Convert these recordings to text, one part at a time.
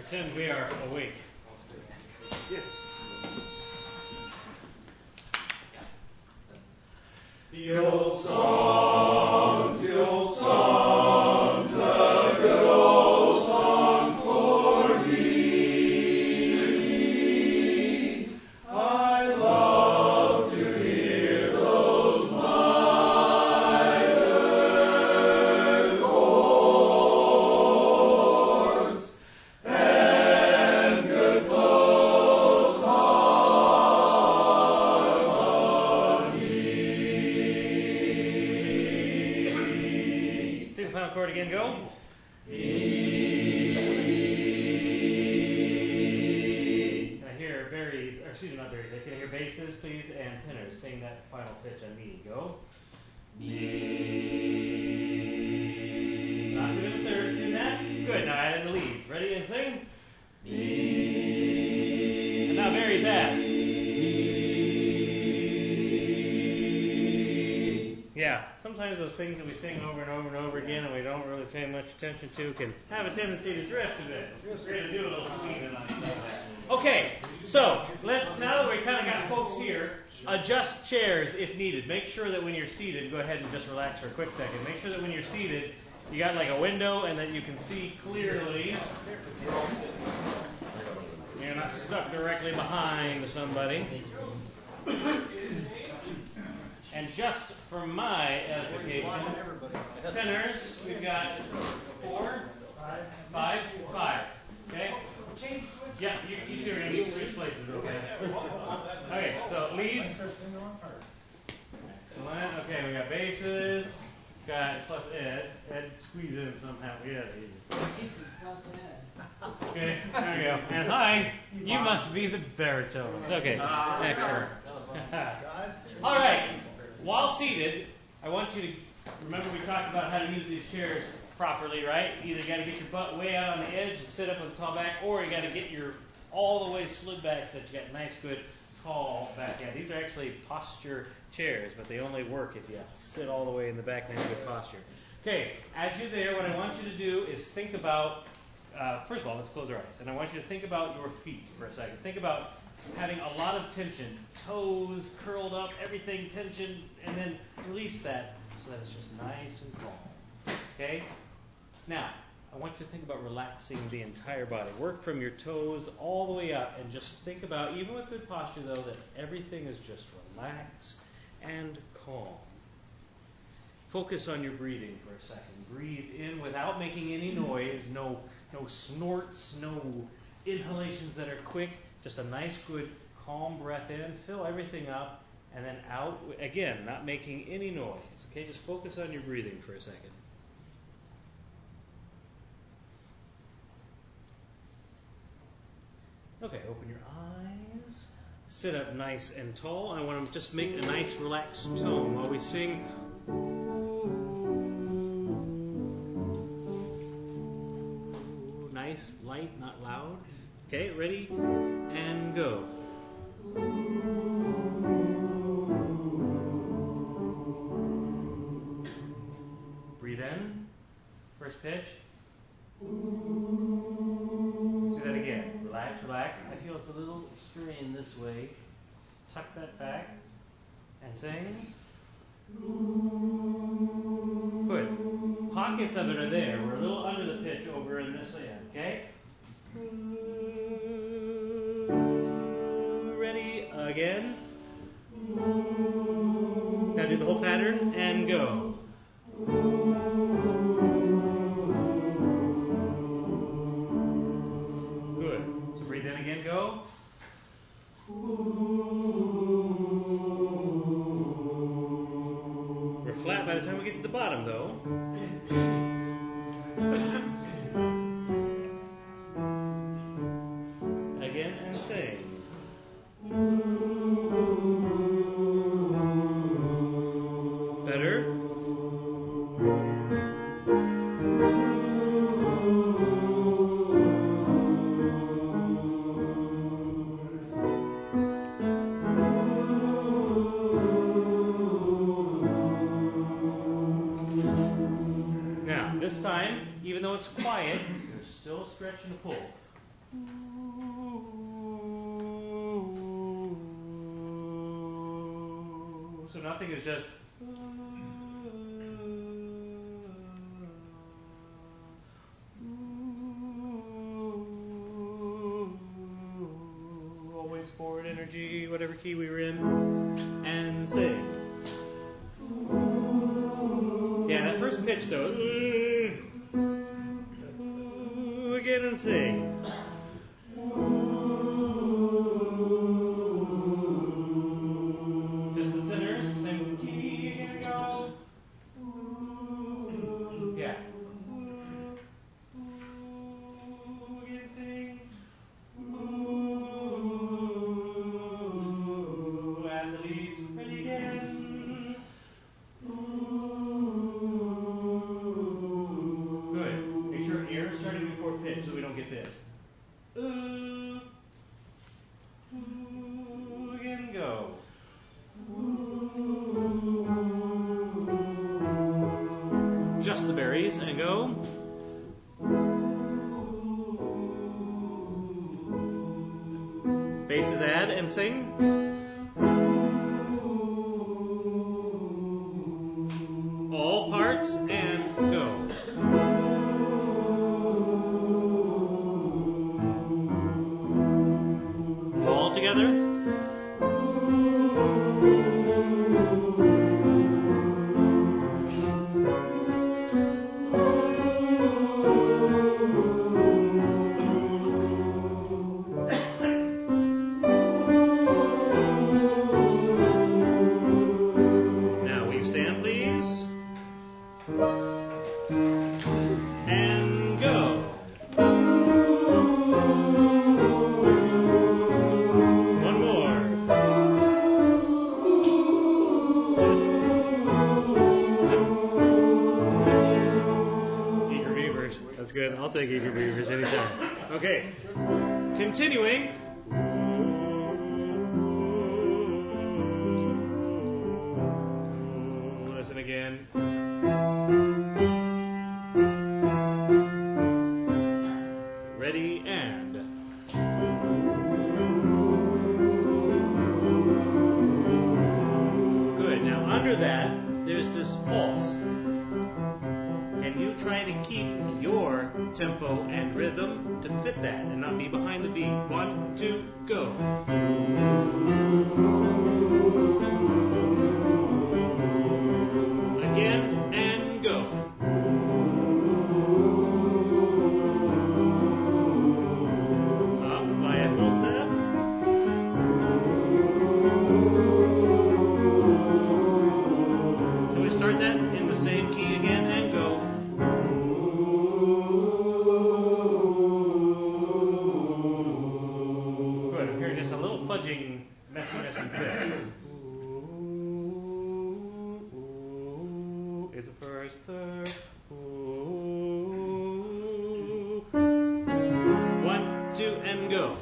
Pretend we are awake. Yes. The old songs, the old songs, the good old songs for me. I love to hear those minor chords and good close harmony. Sing the final chord again, go. Not berries. Can I hear basses, please, and tenors? Sing that final pitch on me. Go. Me. Not doing the third. Do that. Good. Now add in the leads. Ready and sing. Me. And now berries add. Yeah. Sometimes those things that we sing over and over and over again and we don't really pay much attention to can have a tendency to drift a bit. We're going to do a little cleaning on that. Okay, so let's, now that we kind of got folks here, adjust chairs if needed. Make sure that when you're seated, go ahead and just relax for a quick second. Make sure that when you're seated, you got like a window and that you can see clearly. You're not stuck directly behind somebody. And just for my edification, tenors, we've got 4, 5. Okay? Yeah, you two are going to need to switch places, okay? Okay, so leads. Excellent. Okay, we got basses. Got plus Ed. Ed squeeze in somehow. Yeah. Okay, there we go. And hi, you must be the baritones. Okay, excellent. All right. While seated, I want you to remember we talked about how to use these chairs properly, right? Either you got to get your butt way out on the edge and sit up on the tall back, or you got to get your all the way slid back so that you got nice, good, tall back. Yeah, these are actually posture chairs, but they only work if you sit all the way in the back and have good posture. Okay, as you're there, what I want you to do is think about, first of all, let's close our eyes. And I want you to think about your feet for a second. Think about having a lot of tension, toes curled up, everything tension, and then release that so that it's just nice and calm. Okay? Now, I want you to think about relaxing the entire body. Work from your toes all the way up and just think about, even with good posture though, that everything is just relaxed and calm. Focus on your breathing for a second. Breathe in without making any noise, no snorts, no inhalations that are quick. Just a nice, good, calm breath in. Fill everything up. And then out, again, not making any noise. Okay, just focus on your breathing for a second. Okay, open your eyes. Sit up nice and tall. I want to just make a nice, relaxed tone while we sing. Nice, light, not loud. Okay, ready? And go. Breathe in. First pitch. Let's do that again. Relax, relax. I feel it's a little strained this way. Tuck that back. And sing. Good. Pockets of it are there. We're a little under the pitch over in this end. Okay? Ready? Again. Now do the whole pattern and go. Good. So breathe in again, go. We're flat by the time we get to the bottom, though. Again and sing. Better. Now, this time, even though it's quiet, there's still a stretch and a pull. So nothing is just. Always forward energy, whatever key we were in, and sing. Yeah, that first pitch though. Again and sing. Just the tenors, same key, again go. Yeah. Again sing. And the leads, ready again. Good. Make sure air is starting before pitch so we don't get this. Again go. Just the berries and go. Basses add and sing. All parts and go. All together. I'll take eager beavers anytime. Okay, continuing. Listen again. Ready and. Good. Now under that, there's this pulse. Can you try to keep your tempo and rhythm to fit that and not be behind the beat? 1, 2, go. Again and go. Up by a full step. So we start that in the same key again and go. Just a little fudging messiness and pitch. It's a first third. 1, 2, and go.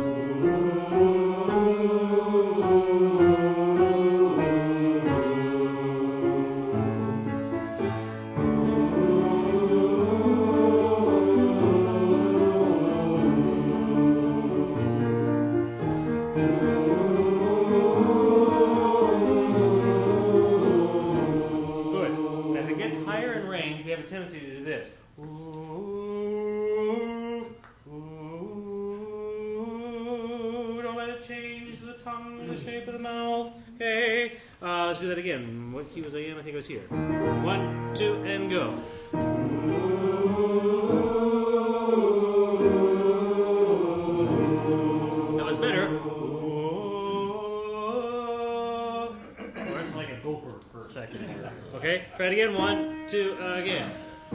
Tendency to do this. Don't let it change the tongue, the shape of the mouth. Okay. Let's do that again. What key was I in? I think it was here. 1, 2, and go. That was better. Or it's like a gopher for a second. Okay. Try it again. 1, 2, again.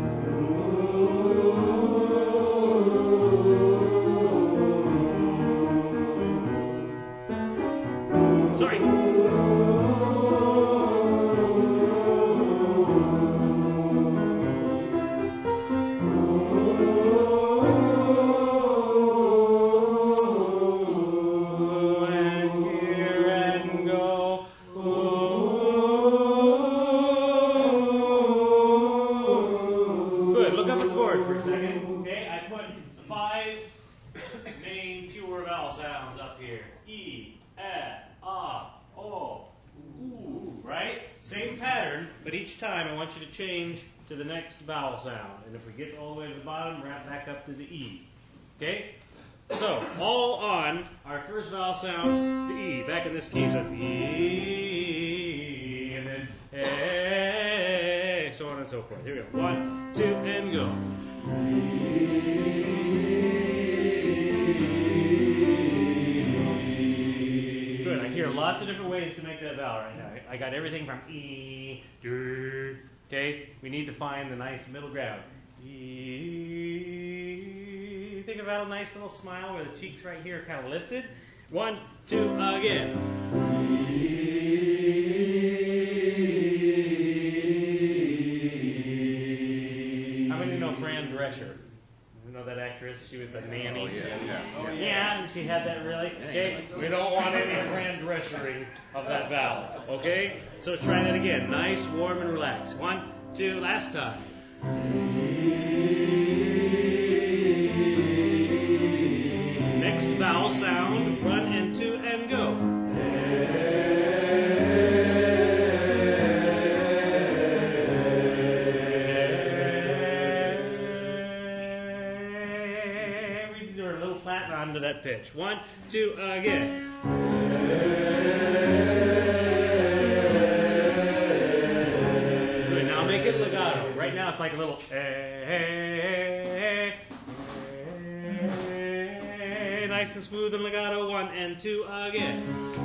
Sorry. And here and go. Good. Look up at the board for a second. Okay, I put 5 main pure vowel sounds up here. E, O, ooh, right? Same pattern, but each time I want you to change to the next vowel sound. And if we get all the way to the bottom, wrap back up to the E. Okay? So, all on our first vowel sound, the E. Back in this key, so it's E, and then A, so on and so forth. Here we go. 1, 2, and go. Good. I hear lots of different ways to make that vowel right now. I got everything from E, okay? We need to find the nice middle ground. E. Think about a nice little smile where the cheeks right here are kind of lifted. 1, 2, again. How many know Fran Drescher? You know that actress? She was the nanny. Yeah, and she had that really. Okay, we don't want any Fran Dreschering of that vowel. Okay, so try that again. Nice, warm, and relaxed. 1, 2, last time. Next vowel sound, 1 and 2 and go. We do a little flat round to that pitch. 1, 2, again. Good, now make it legato. Right now it's like a little nice and smooth and legato. 1 and 2 again.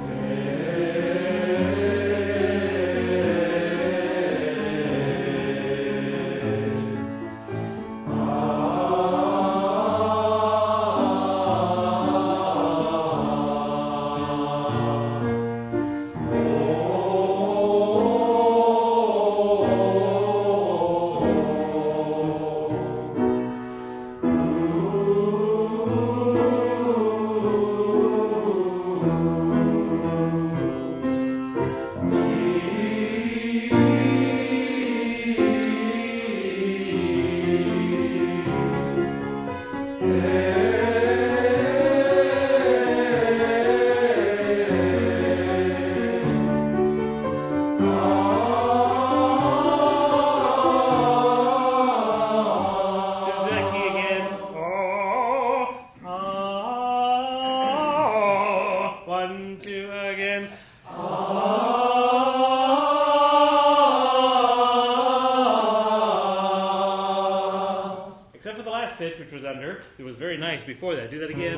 Which was under. It was very nice before that. Do that again.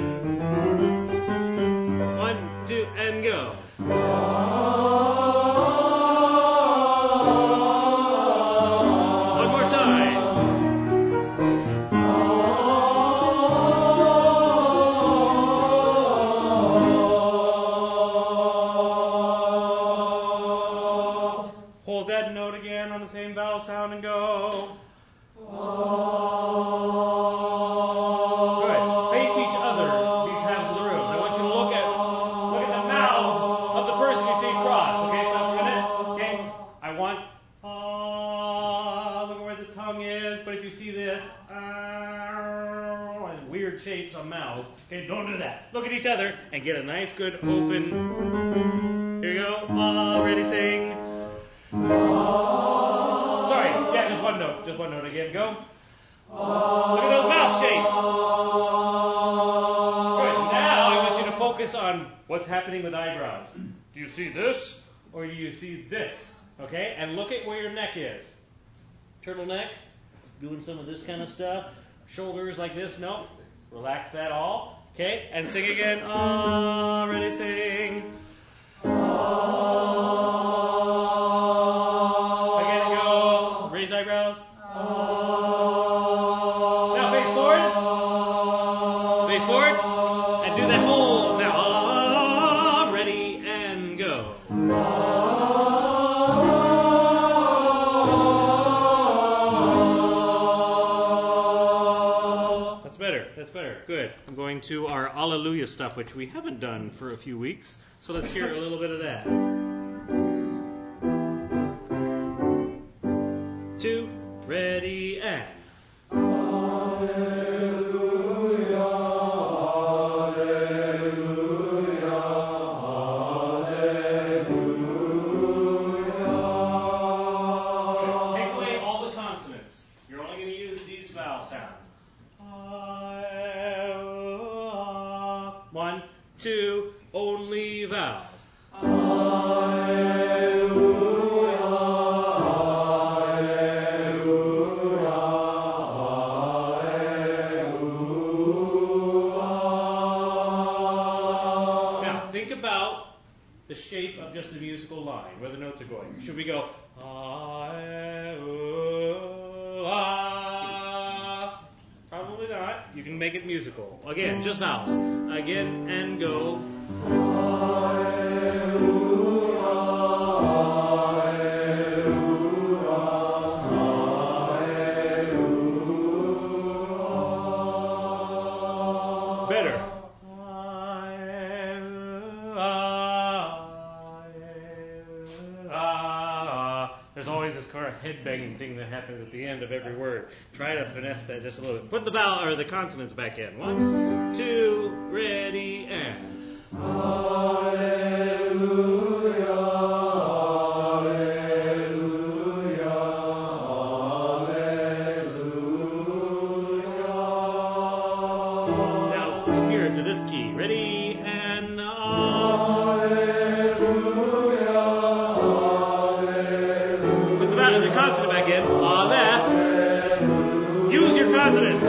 1, 2, and go. One more time. Hold that note again on the same vowel sound and go. Shapes of mouths. Okay, don't do that. Look at each other and get a nice, good, open. Here you go. Ready, sing. Sorry, yeah, just one note. Just one note again. Go. Look at those mouth shapes. Good. Now I want you to focus on what's happening with eyebrows. Do you see this or do you see this? Okay, and look at where your neck is. Turtleneck. Doing some of this kind of stuff. Shoulders like this. No. Relax that all. Okay? And sing again. Ready, sing. Again, go. Raise eyebrows. Now face forward. Face forward. And do that whole. Now, ready, and go. That's better. Good. I'm going to our Alleluia stuff, which we haven't done for a few weeks. So let's hear a little bit of that. 2, ready, and. Alleluia. vowel sounds. 1, 2, only vowels. Now, think about the shape of just a musical line, where the notes are going. Should we go, Probably not. You can make it musical. Again, just vowels. Again, and go. Better. There's always this kind of head-banging thing that happens at the end of every word. Try to finesse that just a little bit. Put the vowel or the consonants back in. 1, 2, ready, and. Now here to this key. Ready, and. The consonant back in. There. Use your consonants.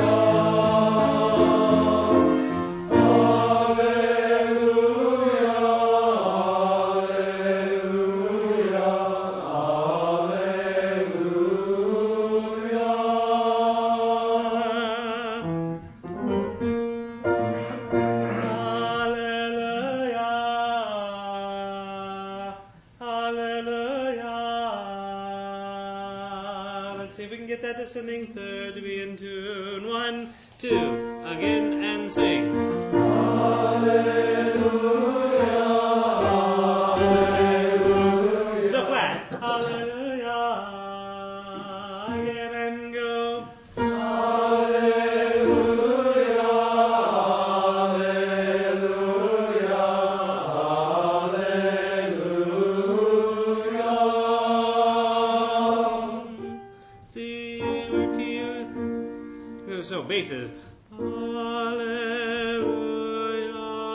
See if we can get that descending third to be in tune. 1, 2, again, and sing. Hallelujah, hallelujah. Still flat. Hallelujah. Again and go. Hallelujah, hallelujah, hallelujah. C, or key. So basses. Hallelujah,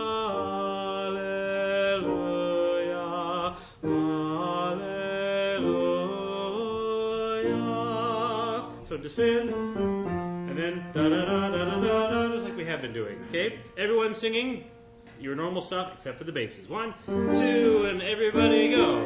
hallelujah, hallelujah. So it descends, and then da da da da da da, just like we have been doing. Okay, everyone singing your normal stuff except for the basses. 1, 2, and everybody go.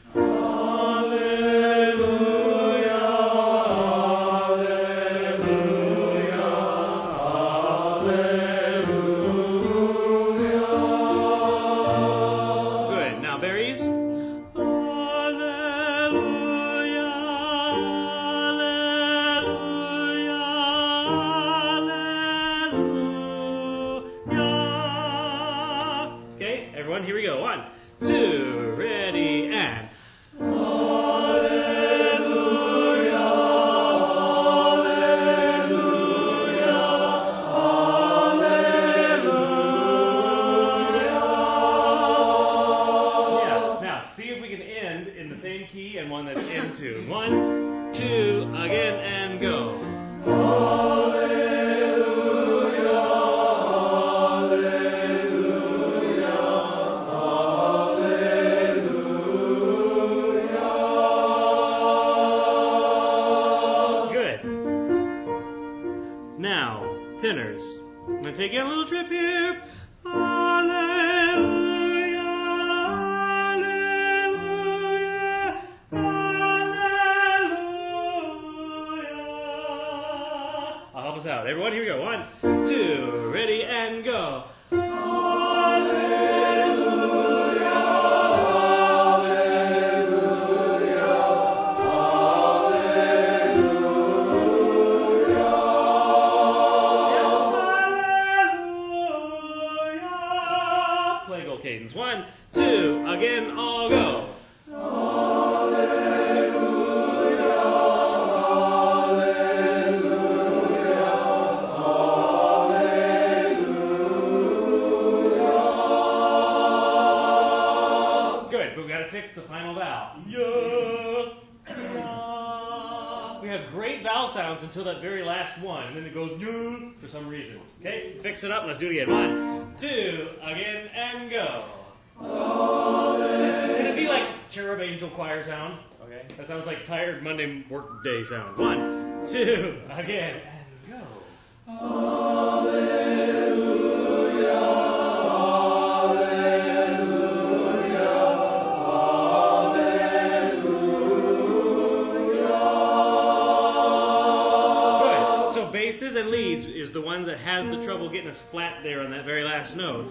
Everyone, here we go. 1, 2, ready, and. Hallelujah, hallelujah, hallelujah. Yeah, now see if we can end in the same key and one that's in tune. 1, 2, again, and go. Now, tenors. I'm going to take you on a little trip here. Hallelujah, hallelujah, hallelujah. I'll help us out. Everyone, here we go. 1, 2, ready, and go. Cadence. 1, 2, again, all go. Hallelujah, hallelujah, hallelujah. Good, but we got to fix the final vowel. Yeah. We have great vowel sounds until that very last one, and then it goes new for some reason. Okay, fix it up. Let's do it again. 1, 2, again, and go. Can it be like cherub angel choir sound? Okay, that sounds like tired Monday work day sound. 1, 2, again, and go. Basses and leads is the one that has the trouble getting us flat there on that very last note.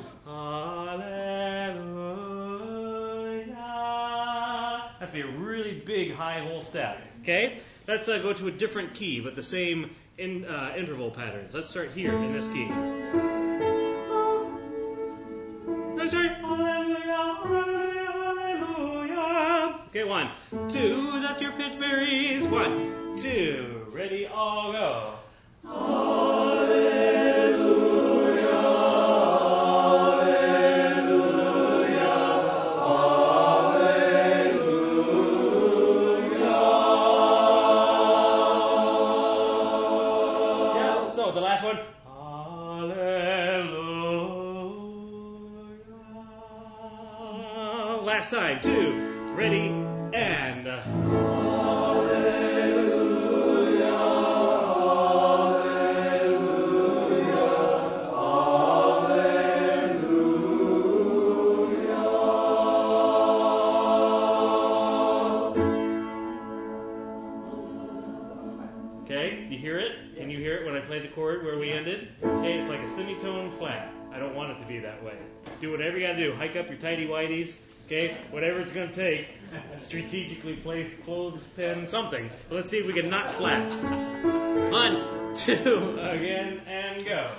Hallelujah. Has to be a really big high whole step. Okay? Let's go to a different key, but the same interval patterns. Let's start here in this key. Let's start. Hallelujah, hallelujah. Okay, 1, 2. That's your pitch berries. 1, 2. Ready, all go. Hallelujah, hallelujah, hallelujah. Yeah, so the last one. Hallelujah. Last time. 2. Ready, and... the chord where we ended. Okay, it's like a semitone flat. I don't want it to be that way. Do whatever you got to do. Hike up your tighty whities. Okay, whatever it's going to take. Strategically place clothespin, something. But let's see if we can not flat. 1, 2, again, and go.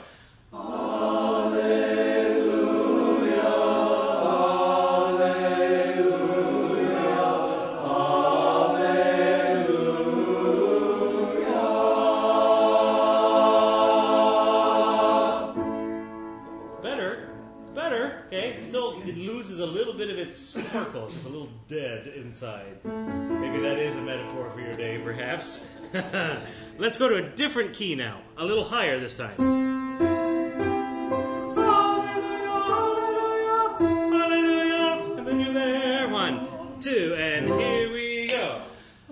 It loses a little bit of its sparkle. It's just a little dead inside. Maybe that is a metaphor for your day, perhaps. Let's go to a different key now. A little higher this time. Hallelujah, hallelujah, hallelujah. And then you're there. 1, 2, and here we go.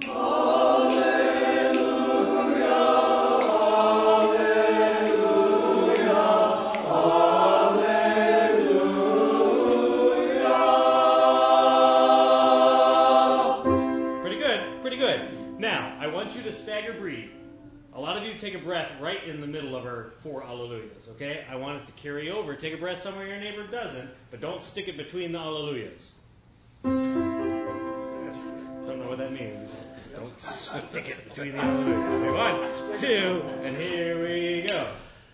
Stagger breathe. A lot of you take a breath right in the middle of our 4 Alleluias, okay? I want it to carry over. Take a breath somewhere your neighbor doesn't, but don't stick it between the Alleluias. Don't know what that means. Don't stick it between the Alleluias. Okay, 1, 2, and here we go.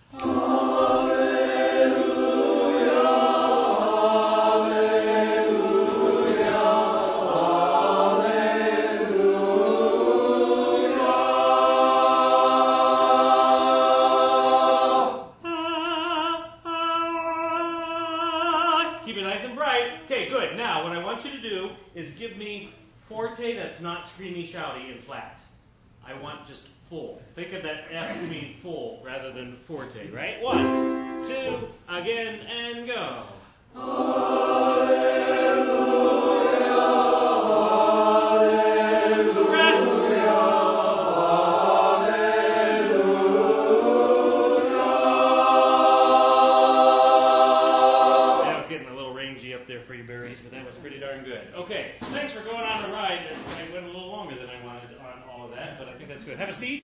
Is give me forte that's not screamy, shouty, and flat. I want just full. Think of that F to mean full rather than forte, right? 1, 2, again, and go. Okay, thanks for going on a ride. I went a little longer than I wanted on all of that, but I think that's good. Have a seat.